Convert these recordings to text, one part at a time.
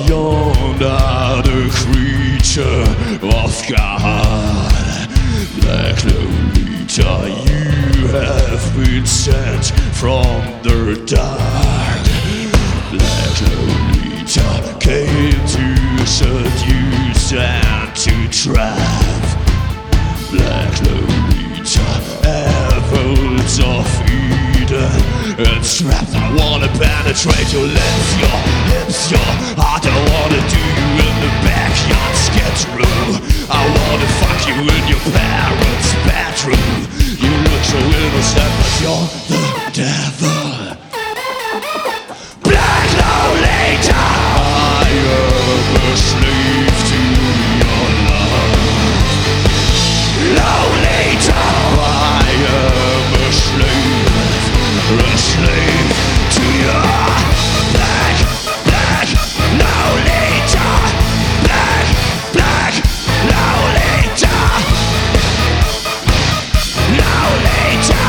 You're not a creature of God. Black Lolita, you have been sent from the dark. Black Lolita came to seduce and to trap. Black Lolita, apples of Eden and trap. I wanna penetrate your lips, your hips, your heart. I wanna do you in the backyard sketchroom. I wanna fuck you in your parents' bedroom. You look so innocent, but you're the devil. Black Lolita, I am a slave to your love. Lolita, I am a slave to your black Lolita, black Lolita, Lolita.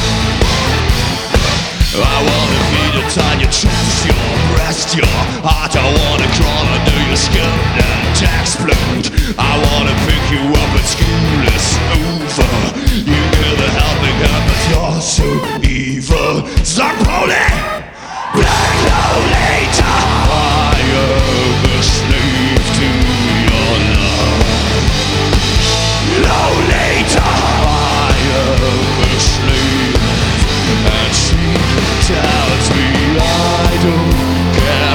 I wanna feed inside your chest, your breast, your heart. I wanna crawl under your skin and explode. I wanna pick you up when school is over. You get a helping hand, but you're so evil. Stop holding! Black Lolita, I am a slave to your love. Lolita, I am a slave, and she tells me I don't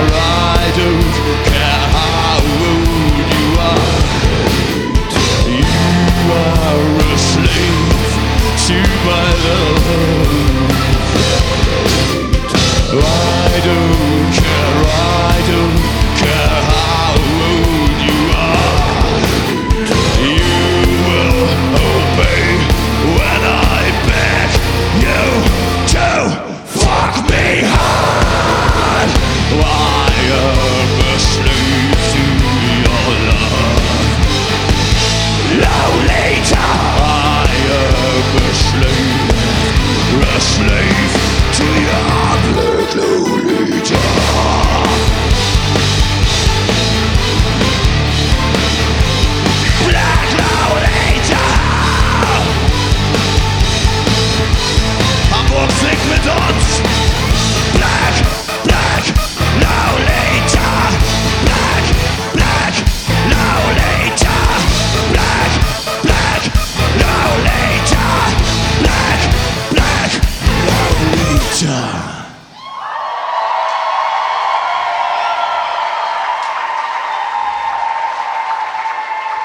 care how old you are. You are a slave to my love. I don't care how old you are. You will obey when I beg you to fuck me hard. I am a slave to your love. Lolita, I am a slave